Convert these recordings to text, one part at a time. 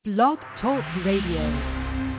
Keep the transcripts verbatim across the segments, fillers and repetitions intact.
Blog Talk Radio.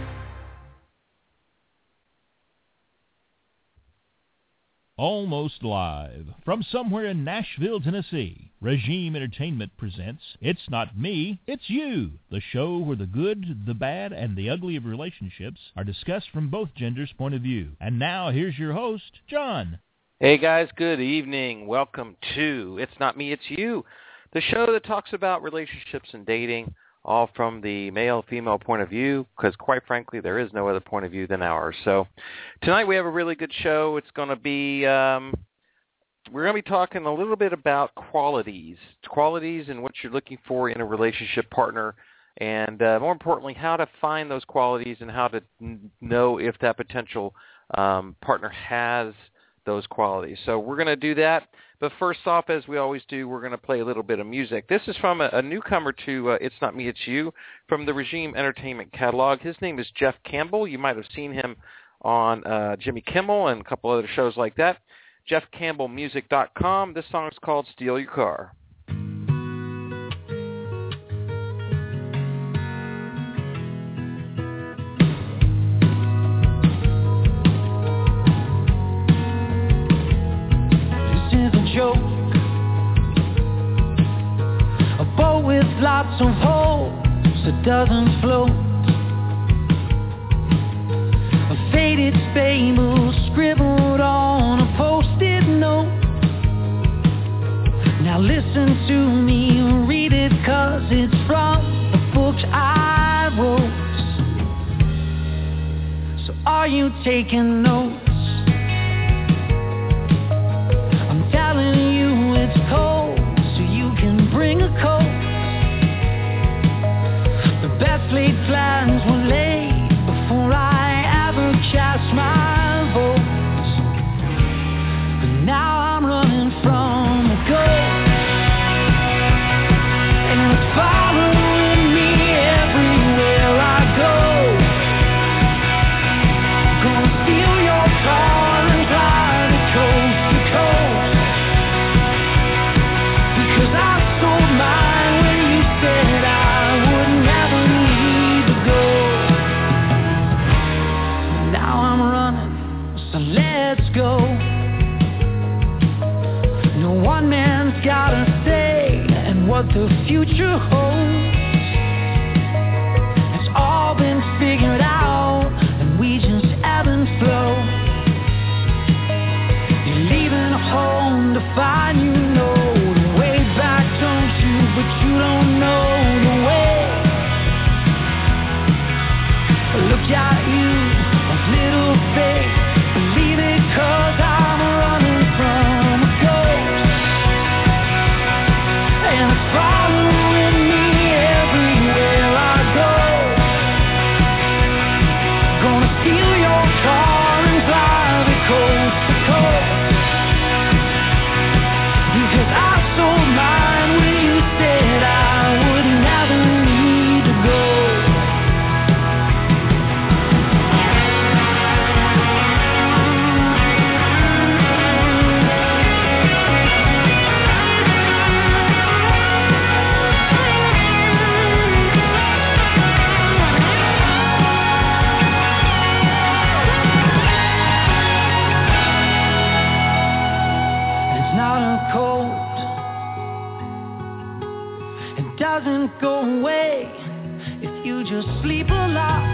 Almost live from somewhere in Nashville, Tennessee, Regime Entertainment presents It's Not Me, It's You, the show where the good, the bad, and the ugly of relationships are discussed from both genders' point of view. And now, here's your host, John. Hey guys, good evening. Welcome to It's Not Me, It's You, the show that talks about relationships and dating, all from the male-female point of view, because quite frankly, there is no other point of view than ours. So tonight we have a really good show. It's going to be, um, we're going to be talking a little bit about qualities, qualities and what you're looking for in a relationship partner, and uh, more importantly, how to find those qualities and how to n- know if that potential um, partner has those qualities. So we're going to do that. But first off, as we always do, we're going to play a little bit of music. This is from a, a newcomer to uh, It's Not Me, It's You, from the Regime Entertainment catalog. His name is Jeff Campbell. You might have seen him on uh, Jimmy Kimmel and a couple other shows like that. jeff campbell music dot com. This song is called Steal Your Car. Joke, a boat with lots of holes that doesn't float, a faded fable scribbled on a post-it note. Now listen to me, read it, cause it's from the book I wrote. So are you taking notes? Telling you it's cold, so you can bring a coat. The best laid plans were laid before I ever cast my vote. But now I'm running from a ghost, and it's following me everywhere I go. Gonna steal your car and drive it coast to coast. Go. No one man's gotta say and what the future holds. It's all been figured out and we just ebb and flow. You're leaving home to find you know the way back, don't you? But you don't know the way. Look at you, a little face. Believe it, cause I'm running from a ghost, and it's following me everywhere I go. Gonna steal your car and drive it coast to coast, because I sold mine when you said I would never need to go. Doesn't go away if you just sleep a lot.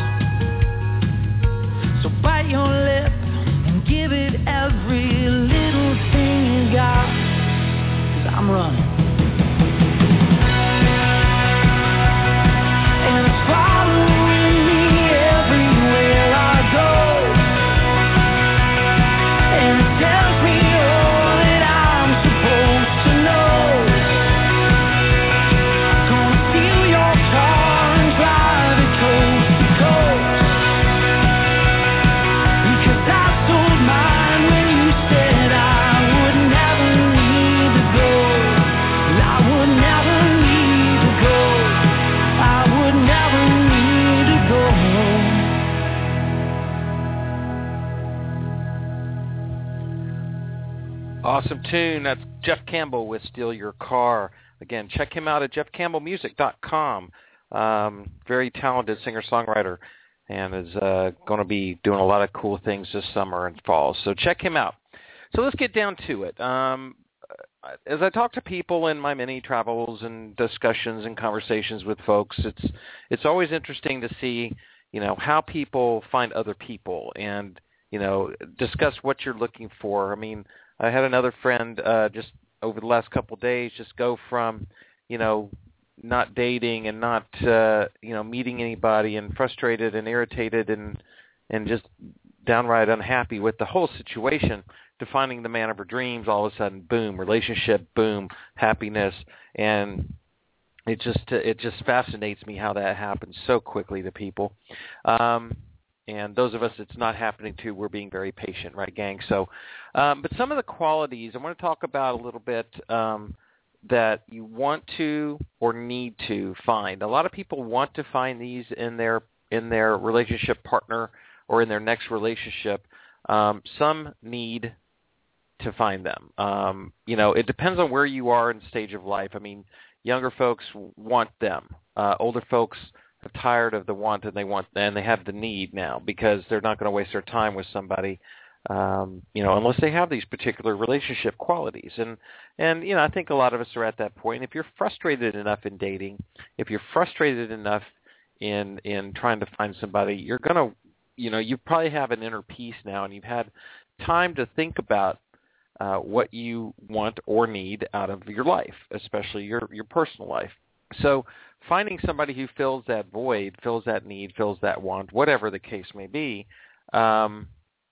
So bite your lip and give it every little thing you got, cause I'm running. And it's following me everywhere I go, and it tells me all that I'm supposed to know. Awesome tune. That's Jeff Campbell with Steal Your Car. Again, check him out at jeff campbell music dot com. Um, very talented singer-songwriter, and is uh, going to be doing a lot of cool things this summer and fall. So check him out. So let's get down to it. Um, as I talk to people in my many travels and discussions and conversations with folks, it's it's always interesting to see, you know, how people find other people and, you know, discuss what you're looking for. I mean, I had another friend uh, just over the last couple of days just go from, you know, not dating and not, uh, you know, meeting anybody and frustrated and irritated and and just downright unhappy with the whole situation to finding the man of her dreams. All of a sudden, boom, relationship, boom, happiness, and it just it just fascinates me how that happens so quickly to people. Um, and those of us it's not happening to, we're being very patient, right, gang? So, um, but some of the qualities I want to talk about a little bit um, that you want to or need to find. A lot of people want to find these in their in their relationship partner or in their next relationship. Um, some need to find them. Um, you know, it depends on where you are in the stage of life. I mean, younger folks want them. Uh, older folks are tired of the want and they want and they have the need now because they're not going to waste their time with somebody, um, you know, unless they have these particular relationship qualities. And and you know, I think a lot of us are at that point. If you're frustrated enough in dating, if you're frustrated enough in in trying to find somebody, you're going to, you know, you probably have an inner peace now, and you've had time to think about uh, what you want or need out of your life, especially your your personal life. So finding somebody who fills that void, fills that need, fills that want, whatever the case may be, um,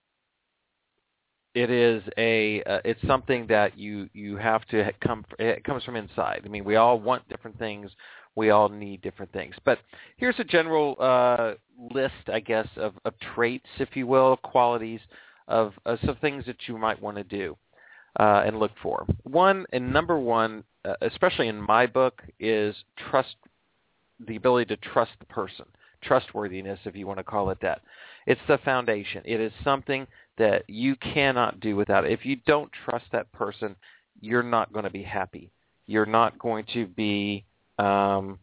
it is a uh, it's something that you you have to come. It comes from inside. I mean, we all want different things. We all need different things. But here's a general uh, list, I guess, of, of traits, if you will, qualities of, of some things that you might want to do uh, and look for. One, and number one, uh, especially in my book, is trust, the ability to trust the person, trustworthiness, if you want to call it that. It's the foundation. It is something that you cannot do without it. If you don't trust that person, you're not going to be happy. You're not going to be Um,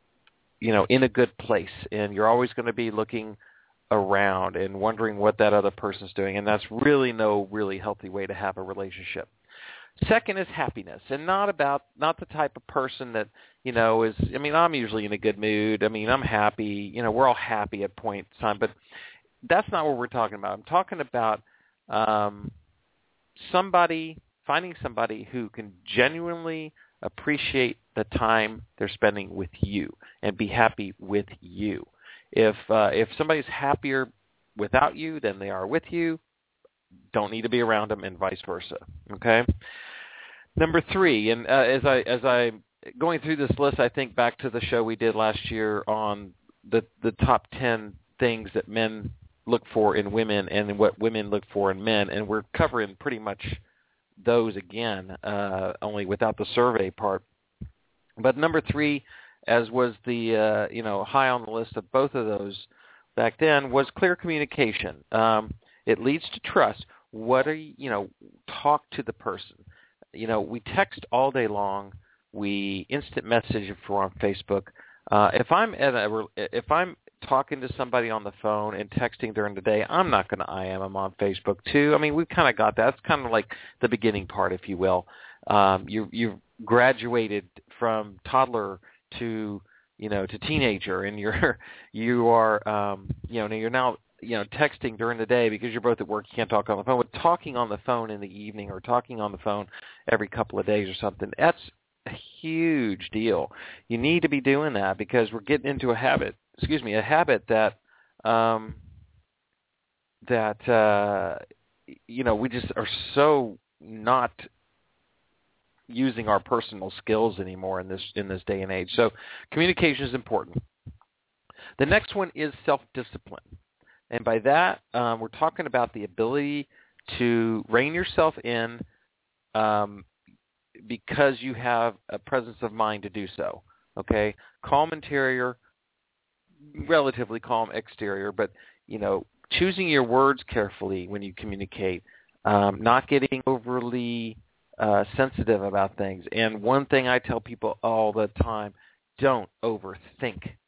you know, in a good place, and you're always going to be looking around and wondering what that other person's doing, and that's really no really healthy way to have a relationship. Second is happiness, and not about not the type of person that, you know, is, I mean, I'm usually in a good mood. I mean, I'm happy. You know, we're all happy at point in time, but that's not what we're talking about. I'm talking about um, somebody, finding somebody who can genuinely appreciate the time they're spending with you and be happy with you. If uh, if somebody's happier without you than they are with you, don't need to be around them, and vice versa. Okay. Number three, and uh, as I as I going through this list, I think back to the show we did last year on the the top ten things that men look for in women and what women look for in men, and we're covering pretty much those again, uh, only without the survey part. But number three, as was the uh, you know high on the list of both of those back then, was clear communication. Um, it leads to trust. What are you, you know, talk to the person. You know, we text all day long. We instant message if we're on Facebook. Uh, if I'm at a, if I'm talking to somebody on the phone and texting during the day, I'm not going to I M them on Facebook too. I mean, we've kind of got that. It's kind of like the beginning part, if you will. Um, you you've graduated from toddler to, you know, to teenager, and you're you are um, you know you're now you know texting during the day because you're both at work. You can't talk on the phone. But talking on the phone in the evening or talking on the phone every couple of days or something, that's a huge deal. You need to be doing that because we're getting into a habit. Excuse me, a habit that um, that uh, you know we just are so not using our personal skills anymore in this in this day and age. So communication is important. The next one is self-discipline, and by that um, we're talking about the ability to rein yourself in um, because you have a presence of mind to do so. Okay, calm interior, relatively calm exterior, but, you know, choosing your words carefully when you communicate, um, not getting overly uh, sensitive about things. And one thing I tell people all the time, don't overthink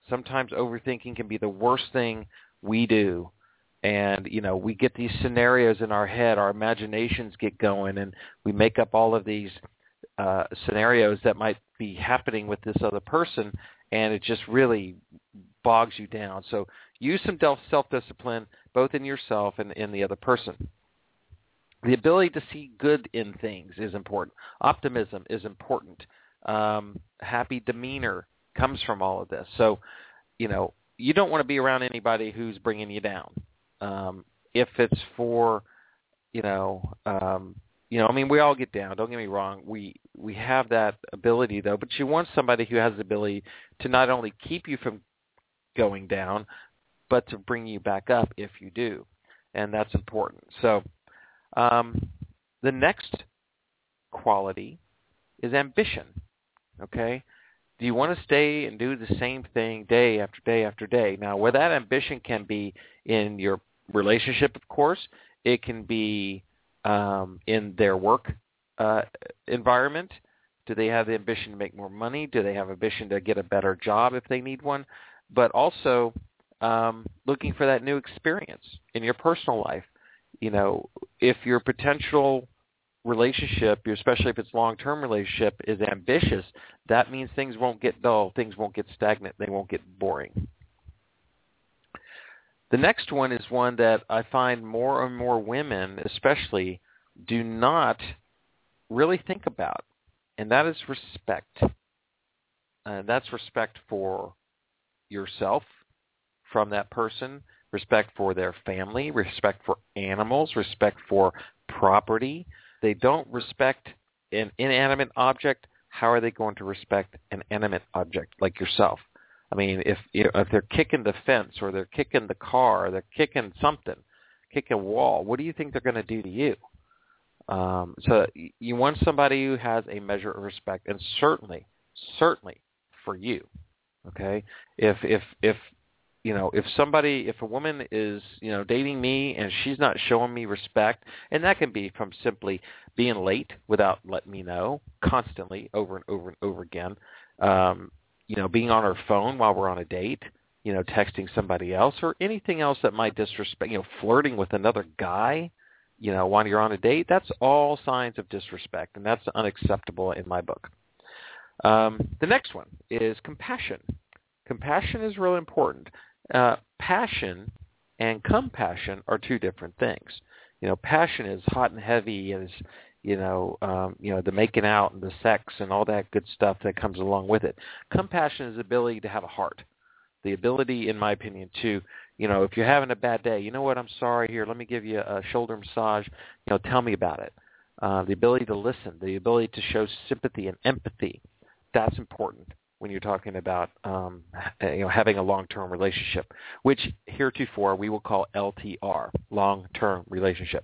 Sometimes overthinking can be the worst thing we do. And, you know, we get these scenarios in our head, our imaginations get going, and we make up all of these uh, scenarios that might be happening with this other person, and it just really bogs you down. So use some self-discipline, both in yourself and in the other person. The ability to see good in things is important. Optimism is important. Um, happy demeanor comes from all of this. So, you know, you don't want to be around anybody who's bringing you down. Um, if it's for, you know, um, you know, I mean, we all get down. Don't get me wrong. We we have that ability, though. But you want somebody who has the ability to not only keep you from going down, but to bring you back up if you do, and that's important. So um, the next quality is ambition. Okay. Do you want to stay and do the same thing day after day after day? Now, where that ambition can be in your relationship, of course, it can be um, in their work uh, environment. Do they have the ambition to make more money? Do they have ambition to get a better job if they need one? But also um, looking for that new experience in your personal life. You know, if your potential relationship, especially if it's long-term relationship, is ambitious, that means things won't get dull, things won't get stagnant, they won't get boring. The next one is one that I find more and more women especially do not really think about, and that is respect. Uh, that's respect for yourself from that person, respect for their family, respect for animals, respect for property. They don't respect an inanimate object. How are they going to respect an animate object like yourself? I mean, if you know, if they're kicking the fence or they're kicking the car or they're kicking something, kicking a wall, what do you think they're going to do to you? Um, so you want somebody who has a measure of respect, and certainly, certainly for you. Okay, if if if you know if somebody, if a woman is you know dating me and she's not showing me respect, and that can be from simply being late without letting me know constantly over and over and over again. Um, you know, being on her phone while we're on a date, you know, texting somebody else or anything else that might disrespect, you know, flirting with another guy, you know, while you're on a date, that's all signs of disrespect, and that's unacceptable in my book. Um, the next one is compassion. Compassion is really important. Uh, passion and compassion are two different things. You know, passion is hot and heavy, and is you know, um, you know, the making out and the sex and all that good stuff that comes along with it. Compassion is the ability to have a heart, the ability, in my opinion, to, you know, if you're having a bad day, you know what, I'm sorry, here, let me give you a shoulder massage, you know, tell me about it. Uh, the ability to listen, the ability to show sympathy and empathy, that's important when you're talking about, um, you know, having a long-term relationship, which heretofore we will call L T R, long-term relationship.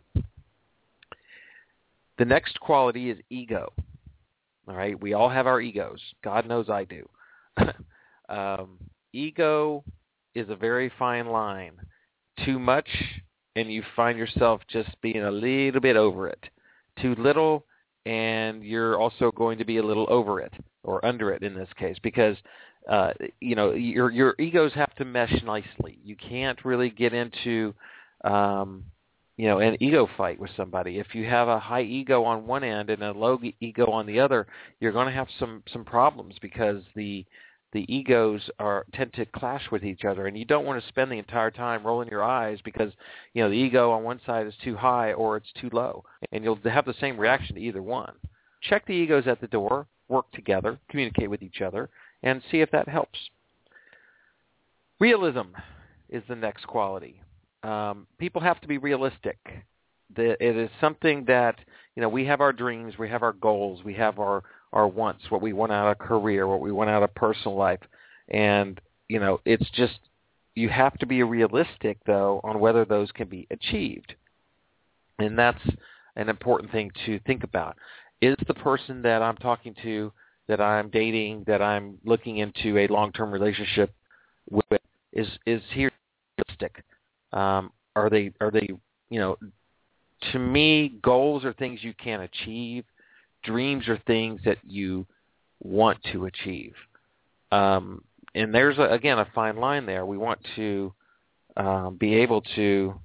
The next quality is ego. All right, we all have our egos. God knows I do. um, ego is a very fine line. Too much, and you find yourself just being a little bit over it. Too little, and you're also going to be a little over it, or under it in this case, because uh, you know your your egos have to mesh nicely. You can't really get into um, you know, an ego fight with somebody. If you have a high ego on one end and a low ego on the other, you're going to have some, some problems because the the egos are tend to clash with each other, and you don't want to spend the entire time rolling your eyes because, you know, the ego on one side is too high or it's too low, and you'll have the same reaction to either one. Check the egos at the door, work together, communicate with each other, and see if that helps. Realism is the next quality. Um, people have to be realistic. The, it is something that, you know, we have our dreams, we have our goals, we have our, our wants, what we want out of career, what we want out of personal life. And, you know, it's just, you have to be realistic, though, on whether those can be achieved. And that's an important thing to think about. Is the person that I'm talking to, that I'm dating, that I'm looking into a long-term relationship with, is, is he realistic? Um, are they, are they, you know, to me, goals are things you can achieve. Dreams are things that you want to achieve. Um, and there's, a, again, a fine line there. We want to um, be able to,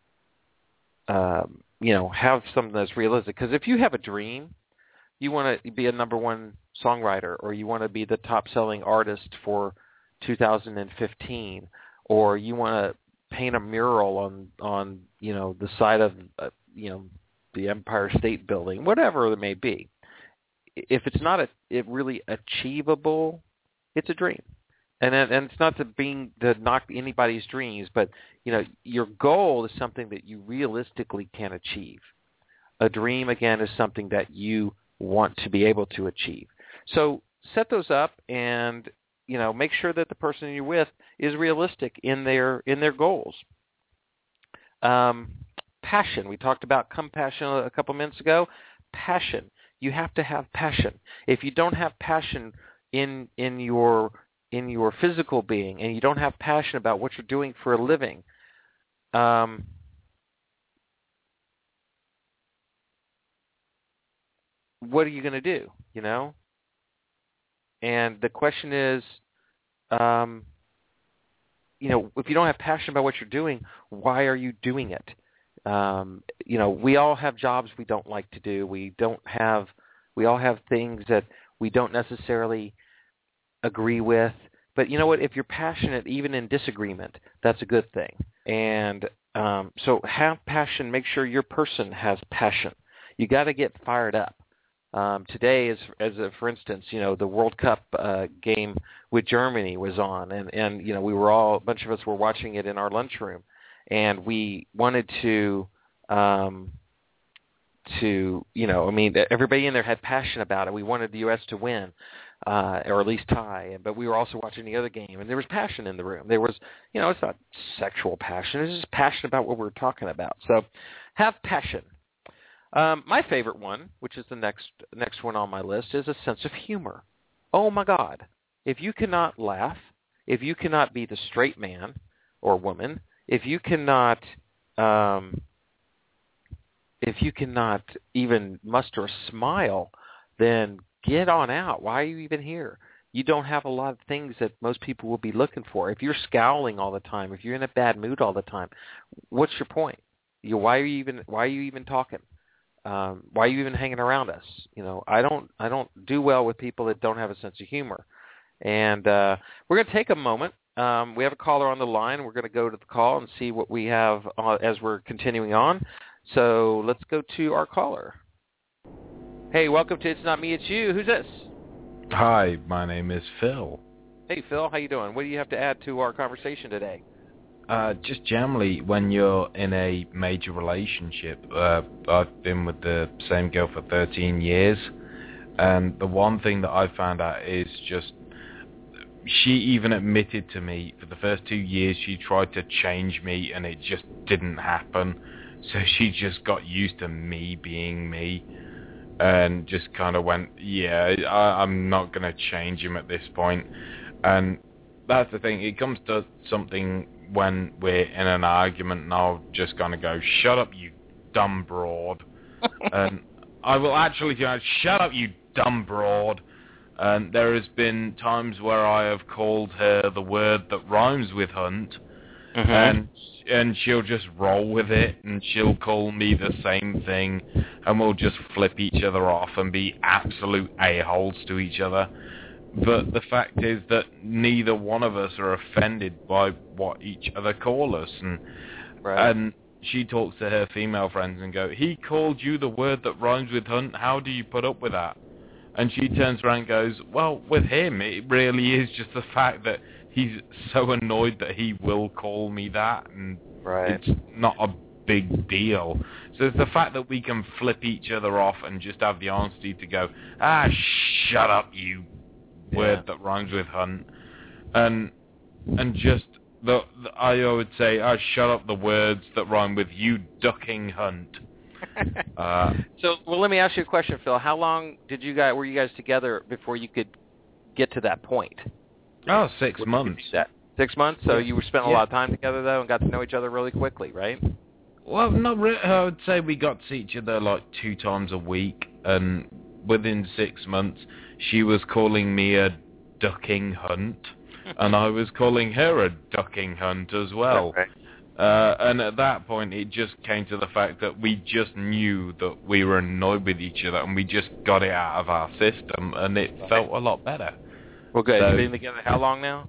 um, you know, have something that's realistic. Because if you have a dream, you want to be a number one songwriter, or you want to be the top-selling artist for two thousand fifteen, or you want to paint a mural on, on you know, the side of, uh, you know, the Empire State Building, whatever it may be. If it's not a, it really achievable, it's a dream. And and it's not to being to knock anybody's dreams, but you know, your goal is something that you realistically can achieve. A dream, again, is something that you want to be able to achieve. So set those up, and you know, make sure that the person you're with is realistic in their in their goals. Um, passion. We talked about compassion a couple minutes ago. Passion. You have to have passion. If you don't have passion in in your in your physical being, and you don't have passion about what you're doing for a living, um, what are you going to do? You know. And the question is, um, you know, if you don't have passion about what you're doing, why are you doing it? Um, you know, we all have jobs we don't like to do. We don't have, we all have things that we don't necessarily agree with. But you know what? If you're passionate, even in disagreement, that's a good thing. And um, so have passion. Make sure your person has passion. You got to get fired up. Um, today, as as a, for instance, you know, the World Cup uh, game with Germany was on, and, and you know, we were all, a bunch of us were watching it in our lunchroom, and we wanted to, um, to you know, I mean, everybody in there had passion about it. We wanted the U S to win, uh, or at least tie, but we were also watching the other game, and there was passion in the room. There was, you know, it's not sexual passion; it's just passion about what we were talking about. So, have passion. Um, my favorite one, which is the next next one on my list, is a sense of humor. Oh, my God. If you cannot laugh, if you cannot be the straight man or woman, if you cannot um, if you cannot even muster a smile, then get on out. Why are you even here? You don't have a lot of things that most people will be looking for. If you're scowling all the time, if you're in a bad mood all the time, what's your point? You, why are you even why are you even talking? Um, why are you even hanging around us? You know, I don't, I don't do well with people that don't have a sense of humor. And uh, we're going to take a moment. Um, we have a caller on the line. We're going to go to the call and see what we have uh, as we're continuing on. So let's go to our caller. Hey, welcome to It's Not Me, It's You. Who's this? Hi, my name is Phil. Hey, Phil. How you doing? What do you have to add to our conversation today? Uh, just generally, when you're in a major relationship, uh, I've been with the same girl for thirteen years, and the one thing that I found out is just, she even admitted to me for the first two years she tried to change me, and it just didn't happen. So she just got used to me being me, and just kind of went, yeah, I, I'm not going to change him at this point. And that's the thing, it comes to something when we're in an argument, and I'll just kind of go, shut up, you dumb broad. And I will actually go, shut up, you dumb broad. And there has been times where I have called her the word that rhymes with hunt, mm-hmm. and and she'll just roll with it, and she'll call me the same thing, and we'll just flip each other off and be absolute a-holes to each other. But the fact is that neither one of us are offended by what each other call us. And right. and she talks to her female friends and go, he called you the word that rhymes with hunt, how do you put up with that? And she turns around and goes, well, with him, it really is just the fact that he's so annoyed that he will call me that, and right. it's not a big deal. So it's the fact that we can flip each other off and just have the honesty to go, ah, shut up, you word yeah. that rhymes with hunt, and and just the, the I would say, I oh, shut up the words that rhyme with you ducking hunt. uh, so, well, let me ask you a question, Phil. How long did you guys were you guys together before you could get to that point? Oh, six what months. Six months. So yeah. you were spending yeah. a lot of time together though, and got to know each other really quickly, right? Well, not really. I would say we got to see each other like two times a week, and within six months, she was calling me a ducking hunt, and I was calling her a ducking hunt as well. Okay. Uh, and at that point, it just came to the fact that we just knew that we were annoyed with each other, and we just got it out of our system, and it Right. felt a lot better. Well, good. So, You've been together how long now?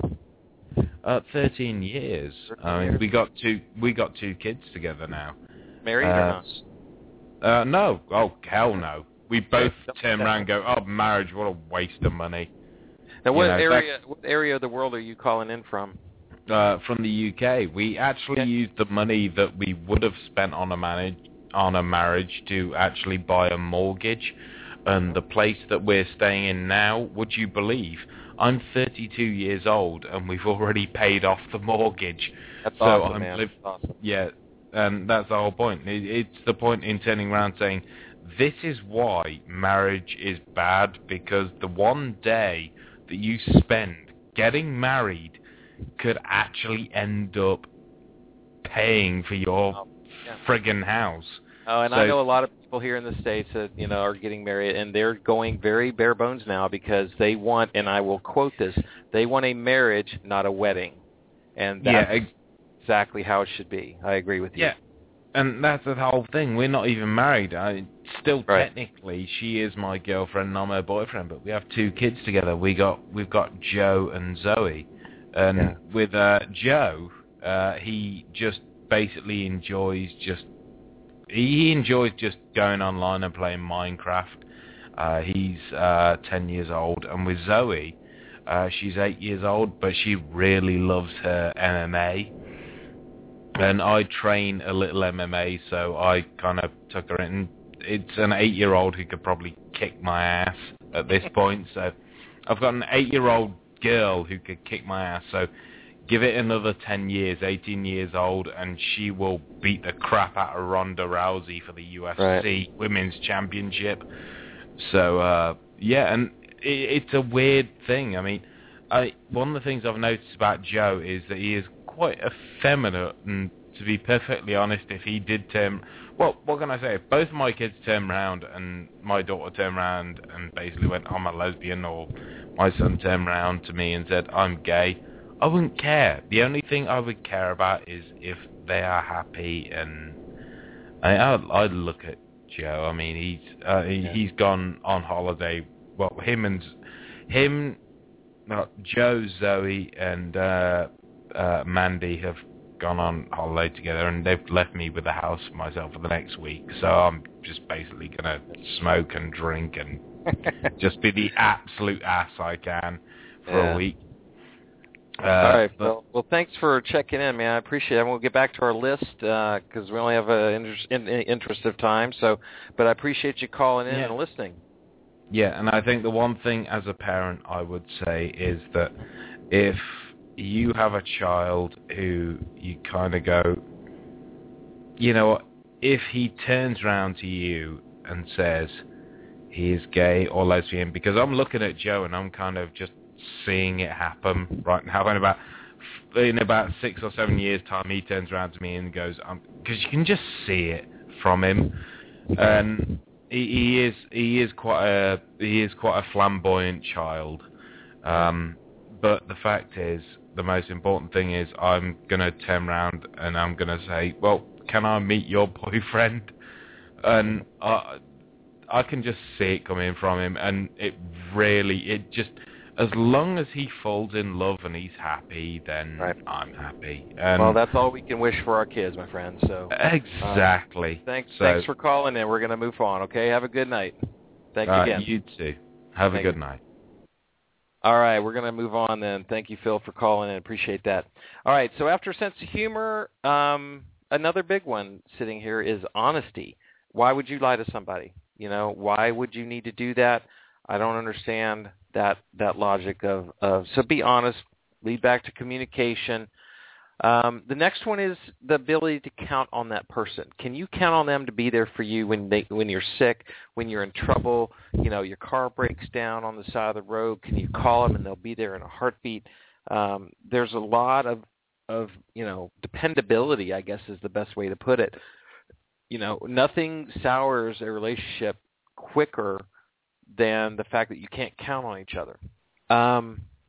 Uh, thirteen years. thirteen I mean, years. we got two. We got two kids together now. Married Uh, or not? Uh, no. Oh, hell no. We both Okay. turn around and go, oh, marriage, what a waste of money. Now, what you know, area? What area of the world are you calling in from? Uh, from the U K. We actually Okay. used the money that we would have spent on a manage, on a marriage to actually buy a mortgage. And the place that we're staying in now, would you believe, I'm thirty-two years old and we've already paid off the mortgage. That's so awesome, I'm man. liv- That's awesome. Yeah, and that's the whole point. It, it's the point in turning around saying, this is why marriage is bad, because the one day that you spend getting married could actually end up paying for your Oh, yeah. friggin' house. Oh, and So- I know a lot of people here in the States that, you know, are getting married, and they're going very bare bones now because they want, and I will quote this, they want a marriage, not a wedding. And Yeah, that's ex- exactly how it should be. I agree with you. Yeah, and that's the whole thing. We're not even married. I still Right. technically, she is my girlfriend and I'm her boyfriend, but we have two kids together. We got we've got Joe and Zoe, and Yeah. with uh, Joe, uh, he just basically enjoys just he enjoys just going online and playing Minecraft. Uh, he's uh, ten years old, and with Zoe, uh, she's eight years old, but she really loves her M M A. And I train a little M M A, so I kind of took her in. It's an eight-year-old who could probably kick my ass at this point. So I've got an eight-year-old girl who could kick my ass. So give it another ten years, eighteen years old, and she will beat the crap out of Ronda Rousey for the U F C Right. Women's Championship. So, uh, yeah, and it, it's a weird thing. I mean, I, one of the things I've noticed about Joe is that he is quite effeminate, and to be perfectly honest, if he did turn... Well, what can I say? If both of my kids turned around and my daughter turned around and basically went, I'm a lesbian, or my son turned around to me and said, I'm gay, I wouldn't care. The only thing I would care about is if they are happy, and I, I'd, I'd look at Joe. I mean, he's uh, he, Yeah. he's gone on holiday. Well, him and him, no, Joe, Zoe, and uh, uh, Mandy have gone on holiday together, and they've left me with the house for myself for the next week. So I'm just basically gonna smoke and drink and just be the absolute ass I can for Yeah. a week. Uh, All right. but- Well, well, thanks for checking in, man. I appreciate it. We'll get back to our list because we only have an interest, in, in interest of time. So, but I appreciate you calling in Yeah. and listening. Yeah, and I think the one thing as a parent I would say is that if you have a child who you kind of go, you know what, if he turns around to you and says he is gay or lesbian, because I'm looking at Joe and I'm kind of just seeing it happen right now. In about in about six or seven years' time, he turns around to me and goes, because you can just see it from him, and he, he is he is quite a he is quite a flamboyant child. Um, but the fact is, the most important thing is I'm gonna turn around and I'm gonna say, well, can I meet your boyfriend? And I I can just see it coming from him, and it really it just. As long as he falls in love and he's happy, then Right. I'm happy. And Well, that's all we can wish for our kids, my friend. So exactly. thanks, So, thanks for calling in. We're going to move on. Okay. Have a good night. Thanks uh, again. You too. Have Thank a good you. night. All right, we're going to move on then. Thank you, Phil, for calling in. Appreciate that. All right, so after sense of humor, um, another big one sitting here is honesty. Why would you lie to somebody? You know, why would you need to do that? I don't understand that that logic of, of so be honest, lead back to communication. Um, the next one is the ability to count on that person. Can you count on them to be there for you when they when you're sick, when you're in trouble, you know, your car breaks down on the side of the road? Can you call them and they'll be there in a heartbeat? Um, there's a lot of, of, you know, dependability, I guess is the best way to put it. You know, nothing sours a relationship quicker than the fact that you can't count on each other. Um,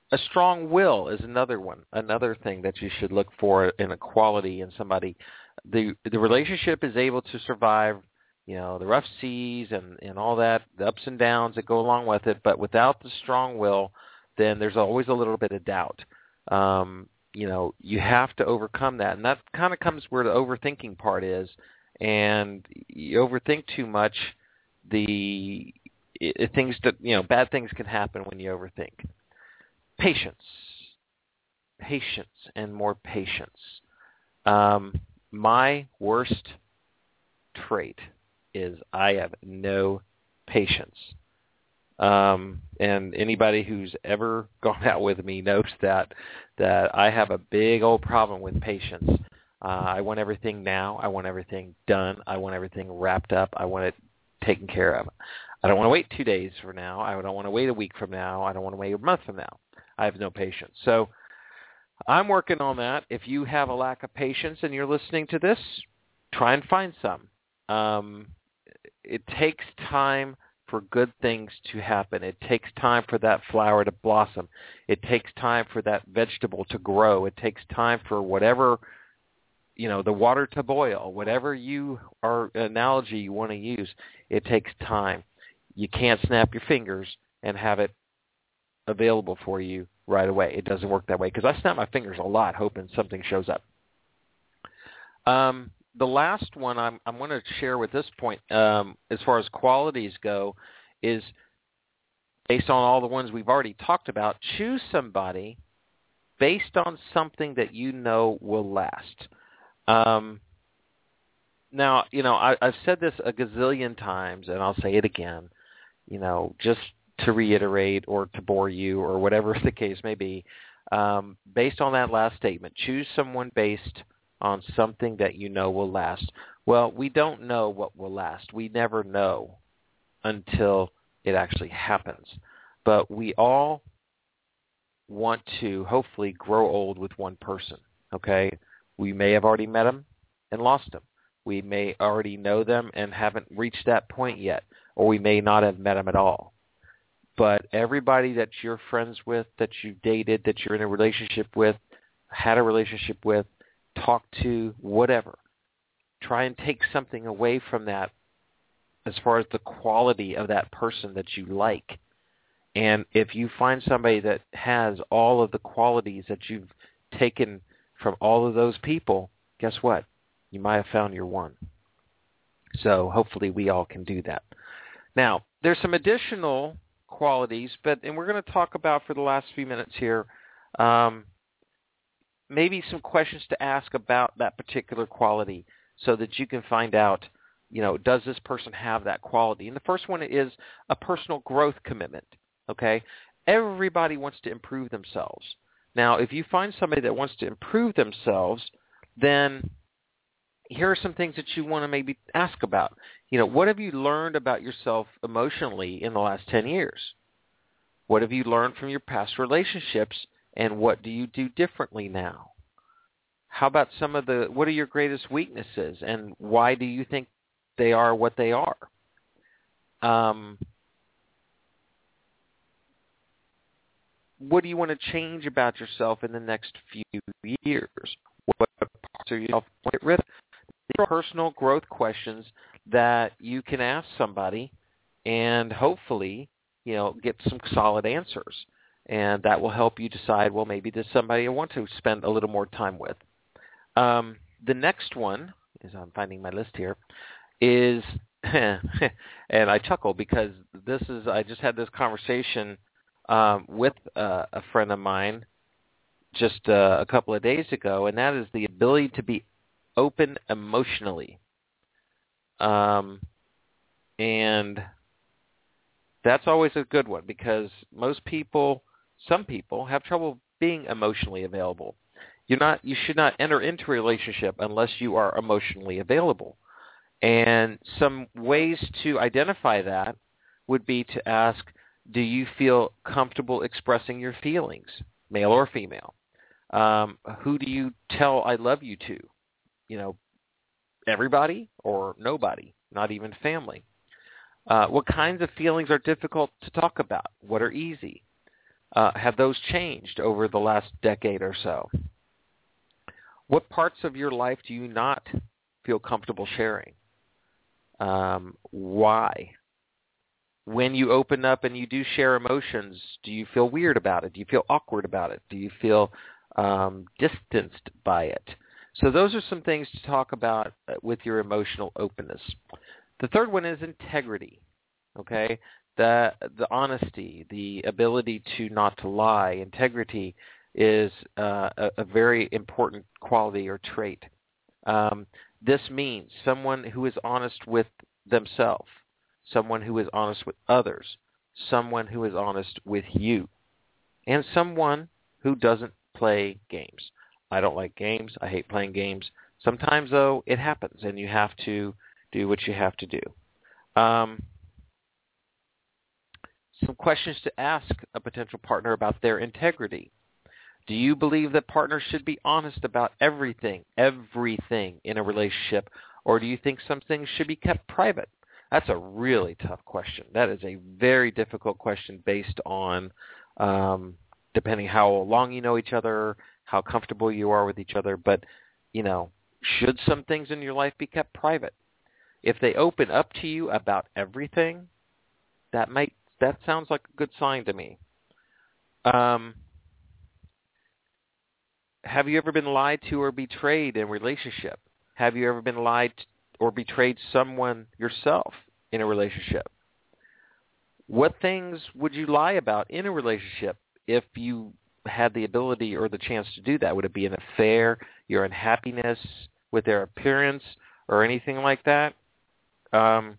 a strong will is another one, another thing that you should look for in a quality in somebody. The the relationship is able to survive, you know, the rough seas and, and all that, the ups and downs that go along with it, but without the strong will, then there's always a little bit of doubt. Um, you know, you have to overcome that, and that kind of comes where the overthinking part is, and you overthink too much, the it, things that, you know, bad things can happen when you overthink. Patience. Patience and more patience. Um, my worst trait is I have no patience. Um, and anybody who's ever gone out with me knows that, that I have a big old problem with patience. Uh, I want everything now. I want everything done. I want everything wrapped up. I want it taken care of. I don't want to wait two days from now. I don't want to wait a week from now. I don't want to wait a month from now. I have no patience. So I'm working on that. If you have a lack of patience and you're listening to this, try and find some. Um, it takes time for good things to happen. It takes time for that flower to blossom. It takes time for that vegetable to grow. It takes time for whatever, you know, the water to boil, whatever you are analogy you want to use. It takes time. You can't snap your fingers and have it available for you right away. It doesn't work that way, because I snap my fingers a lot hoping something shows up. Um, the last one I'm, I'm going to share with this point, um, as far as qualities go, is based on all the ones we've already talked about. Choose somebody based on something that you know will last. Um, now, you know, I, I've said this a gazillion times, and I'll say it again, you know, just to reiterate or to bore you or whatever the case may be. Um, based on that last statement, choose someone based on something that you know will last. Well, we don't know what will last. We never know until it actually happens. But we all want to hopefully grow old with one person, okay? We may have already met them and lost them. We may already know them and haven't reached that point yet, or we may not have met them at all. But everybody that you're friends with, that you've dated, that you're in a relationship with, had a relationship with, talked to, whatever, try and take something away from that as far as the quality of that person that you like. And if you find somebody that has all of the qualities that you've taken from all of those people, guess what? You might have found your one. So hopefully we all can do that. Now, there's some additional qualities, but and we're going to talk about for the last few minutes here, um, maybe some questions to ask about that particular quality so that you can find out, you know, does this person have that quality? And the first one is a personal growth commitment, okay? Everybody wants to improve themselves. Now, if you find somebody that wants to improve themselves, then here are some things that you want to maybe ask about. You know, what have you learned about yourself emotionally in the last ten years? What have you learned from your past relationships, and what do you do differently now? How about some of the, what are your greatest weaknesses, and why do you think they are what they are? Um, what do you want to change about yourself in the next few years? What parts of yourself want to get rid of? These are personal growth questions that you can ask somebody and hopefully, you know, get some solid answers. And that will help you decide, well, maybe this is somebody I want to spend a little more time with. Um, the next one, as I'm finding my list here, is, and I chuckle because this is, I just had this conversation um, with uh, a friend of mine just uh, a couple of days ago, and that is the ability to be open emotionally. Um, and that's always a good one because most people, some people, have trouble being emotionally available. You're not, you should not enter into a relationship unless you are emotionally available. And some ways to identify that would be to ask, do you feel comfortable expressing your feelings, male or female? Um, who do you tell I love you to? You know, everybody or nobody, not even family. Uh, what kinds of feelings are difficult to talk about? What are easy? Uh, have those changed over the last decade or so? What parts of your life do you not feel comfortable sharing? Um, why? When you open up and you do share emotions, do you feel weird about it? Do you feel awkward about it? Do you feel um, distanced by it? So those are some things to talk about with your emotional openness. The third one is integrity, okay? The, the honesty, the ability to not to lie. Integrity is uh, a, a very important quality or trait. Um, this means someone who is honest with themselves, someone who is honest with others, someone who is honest with you, and someone who doesn't play games. I don't like games. I hate playing games. Sometimes, though, it happens, and you have to do what you have to do. Um, some questions to ask a potential partner about their integrity. Do you believe that partners should be honest about everything, everything in a relationship, or do you think some things should be kept private? That's a really tough question. That is a very difficult question based on um, depending how long you know each other, how comfortable you are with each other. But, you know, should some things in your life be kept private? If they open up to you about everything, that might that sounds like a good sign to me. Um, have you ever been lied to or betrayed in a relationship? Have you ever been lied to or betrayed someone yourself in a relationship? What things would you lie about in a relationship if you had the ability or the chance to do that? Would it be an affair, your unhappiness with their appearance, or anything like that? Um,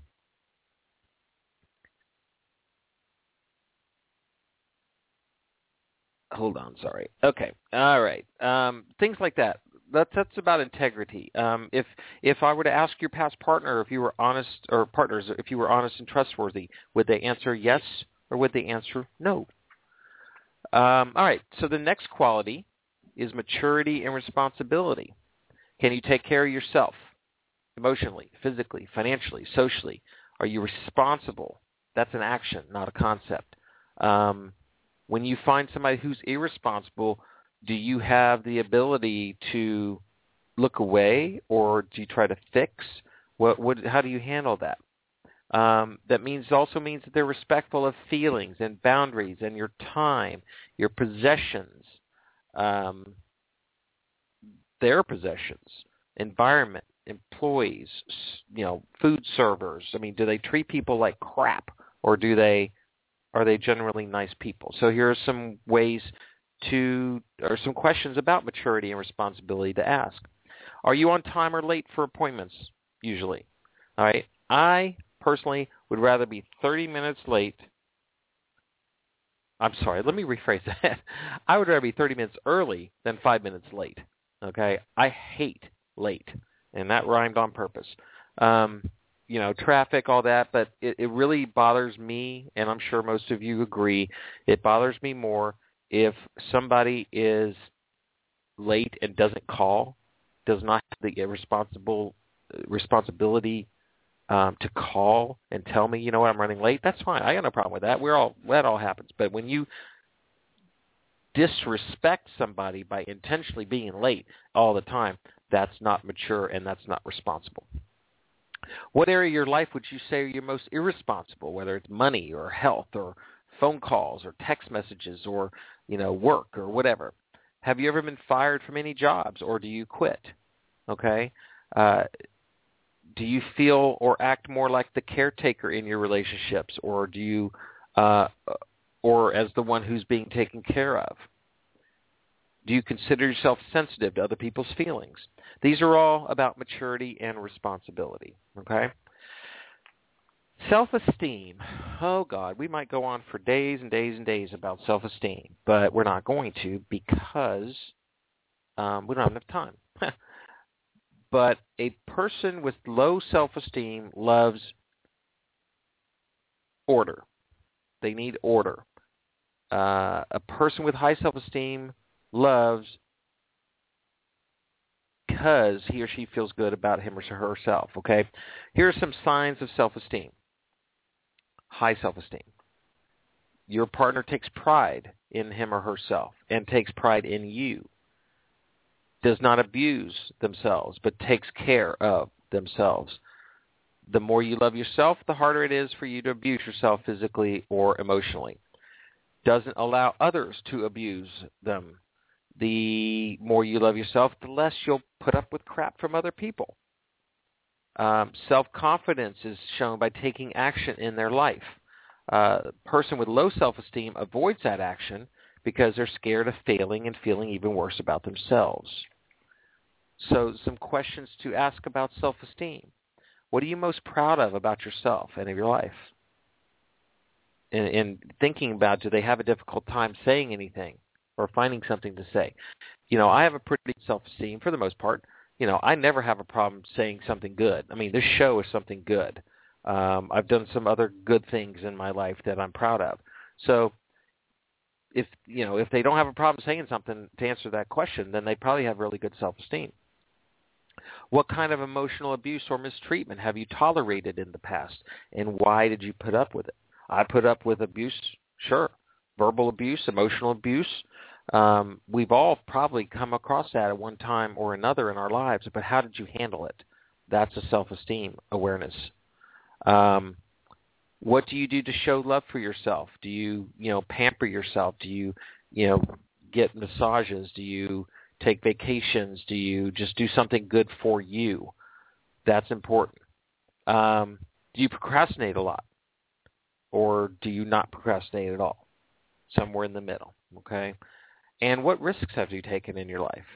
hold on, sorry. Okay, all right. Um, things like that. That's that's about integrity. Um, if if I were to ask your past partner if you were honest, or partners, if you were honest and trustworthy, would they answer yes or would they answer no? Um, all right. So the next quality is maturity and responsibility. Can you take care of yourself emotionally, physically, financially, socially? Are you responsible? That's an action, not a concept. Um, when you find somebody who's irresponsible, do you have the ability to look away, or do you try to fix? What, what, how do you handle that? Um, that means also means that they're respectful of feelings and boundaries and your time, your possessions, um, their possessions, environment, employees, you know, food servers. I mean, do they treat people like crap, or do they are they generally nice people? So here are some ways to, or some questions about maturity and responsibility to ask. Are you on time or late for appointments, usually? All right. I personally would rather be thirty minutes late. I'm sorry, let me rephrase that. I would rather be thirty minutes early than five minutes late. Okay? I hate late, and that rhymed on purpose. Um, you know, traffic, all that, but it, it really bothers me, and I'm sure most of you agree, it bothers me more if somebody is late and doesn't call, does not have the responsible responsibility um, to call and tell me, you know what, I'm running late. That's fine. I got no problem with that. We're all that all happens. But when you disrespect somebody by intentionally being late all the time, that's not mature and that's not responsible. What area of your life would you say you're most irresponsible? Whether it's money or health or phone calls or text messages or, you know, work or whatever. Have you ever been fired from any jobs, or do you quit? Okay. Uh, do you feel or act more like the caretaker in your relationships, or do you, uh, or as the one who's being taken care of? Do you consider yourself sensitive to other people's feelings? These are all about maturity and responsibility. Okay. Self-esteem. Oh, God, we might go on for days and days and days about self-esteem, but we're not going to because um, we don't have enough time. But a person with low self-esteem loves order. They need order. Uh, a person with high self-esteem loves because he or she feels good about him or herself, okay? Here are some signs of self-esteem. High self-esteem. Your partner takes pride in him or herself and takes pride in you, does not abuse themselves but takes care of themselves. The more you love yourself, the harder it is for you to abuse yourself physically or emotionally. Doesn't allow others to abuse them. The more you love yourself, the less you'll put up with crap from other people. Um, self-confidence is shown by taking action in their life. Uh, a person with low self-esteem avoids that action because they're scared of failing and feeling even worse about themselves. So some questions to ask about self-esteem. What are you most proud of about yourself and of your life? And, and thinking about, do they have a difficult time saying anything or finding something to say? You know, I have a pretty self-esteem for the most part. You know, I never have a problem saying something good. I mean, this show is something good. Um, I've done some other good things in my life that I'm proud of. So if, you know, if they don't have a problem saying something to answer that question, then they probably have really good self-esteem. What kind of emotional abuse or mistreatment have you tolerated in the past, and why did you put up with it? I put up with abuse, sure. Verbal abuse, emotional abuse. Um, we've all probably come across that at one time or another in our lives, but how did you handle it? That's a self-esteem awareness. Um, what do you do to show love for yourself? Do you, you know, pamper yourself? Do you, you know, get massages? Do you take vacations? Do you just do something good for you? That's important. Um, do you procrastinate a lot? Or do you not procrastinate at all? Somewhere in the middle, okay? And what risks have you taken in your life?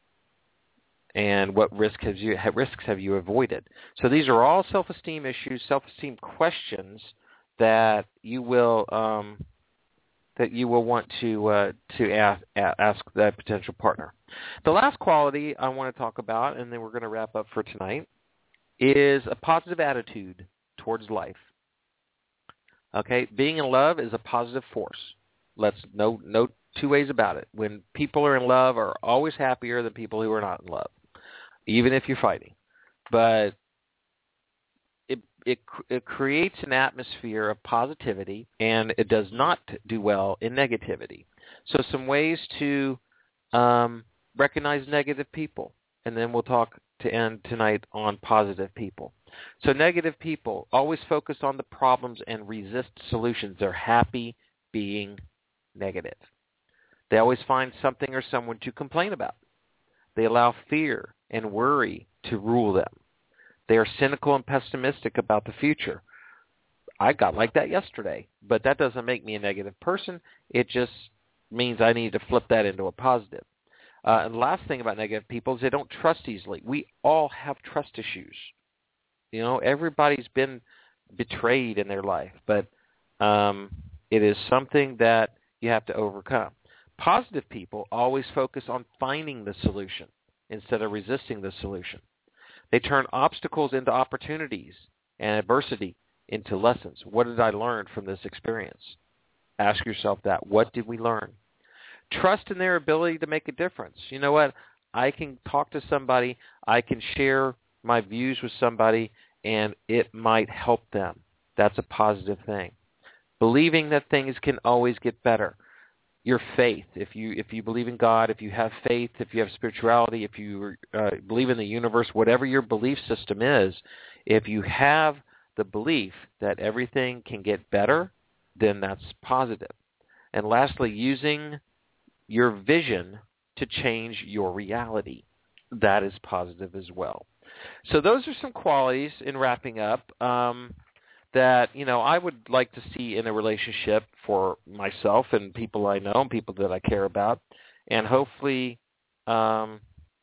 And what risk have you, risks have you avoided? So these are all self-esteem issues, self-esteem questions that you will um, that you will want to uh, to ask, ask that potential partner. The last quality I want to talk about, and then we're going to wrap up for tonight, is a positive attitude towards life. Okay, being in love is a positive force. Let's no no two ways about it. When people are in love, are always happier than people who are not in love, even if you're fighting. But it it it creates an atmosphere of positivity, and it does not do well in negativity. So some ways to um, recognize negative people, and then we'll talk to end tonight on positive people. So negative people always focus on the problems and resist solutions. They're happy being negative. They always find something or someone to complain about. They allow fear and worry to rule them. They are cynical and pessimistic about the future. I got like that yesterday, but that doesn't make me a negative person. It just means I need to flip that into a positive. Uh, and the last thing about negative people is they don't trust easily. We all have trust issues. You know, everybody's been betrayed in their life, but um, it is something that you have to overcome. Positive people always focus on finding the solution instead of resisting the solution. They turn obstacles into opportunities and adversity into lessons. What did I learn from this experience? Ask yourself that. What did we learn? Trust in their ability to make a difference. You know what? I can talk to somebody. I can share my views with somebody, and it might help them. That's a positive thing. Believing that things can always get better. Your faith, if you if you believe in God, if you have faith, if you have spirituality, if you uh, believe in the universe, whatever your belief system is, if you have the belief that everything can get better, then that's positive. And lastly, using your vision to change your reality. That is positive as well. So those are some qualities in wrapping up um, that, you know, I would like to see in a relationship for myself and people I know and people that I care about. And hopefully um,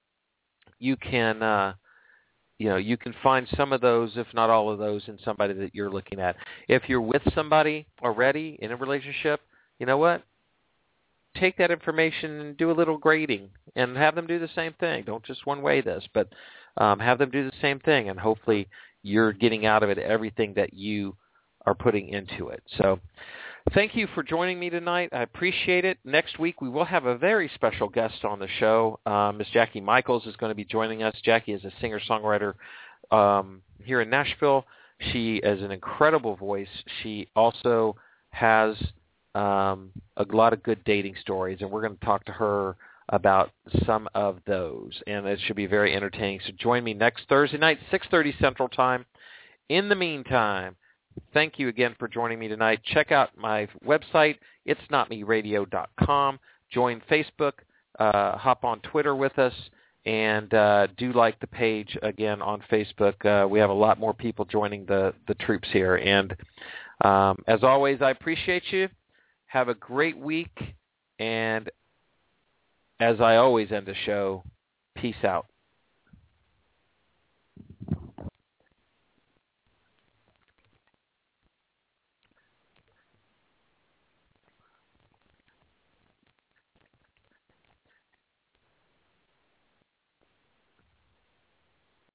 you can, uh, you know, you can find some of those, if not all of those, in somebody that you're looking at. If you're with somebody already in a relationship, you know what? Take that information and do a little grading and have them do the same thing. Don't just one-way this, but um, have them do the same thing, and hopefully you're getting out of it everything that you are putting into it. So thank you for joining me tonight. I appreciate it. Next week we will have a very special guest on the show. Um, Miss Jackie Michaels is going to be joining us. Jackie is a singer-songwriter um, here in Nashville. She has an incredible voice. She also has um, a lot of good dating stories, and we're going to talk to her about some of those, and it should be very entertaining. So join me next Thursday night, six thirty Central Time. In the meantime, thank you again for joining me tonight. Check out my website, it's not me radio dot com. Join Facebook, uh, hop on Twitter with us, and uh, do like the page again on Facebook. Uh, we have a lot more people joining the, the troops here. And um, as always, I appreciate you. Have a great week, and as I always end the show, peace out.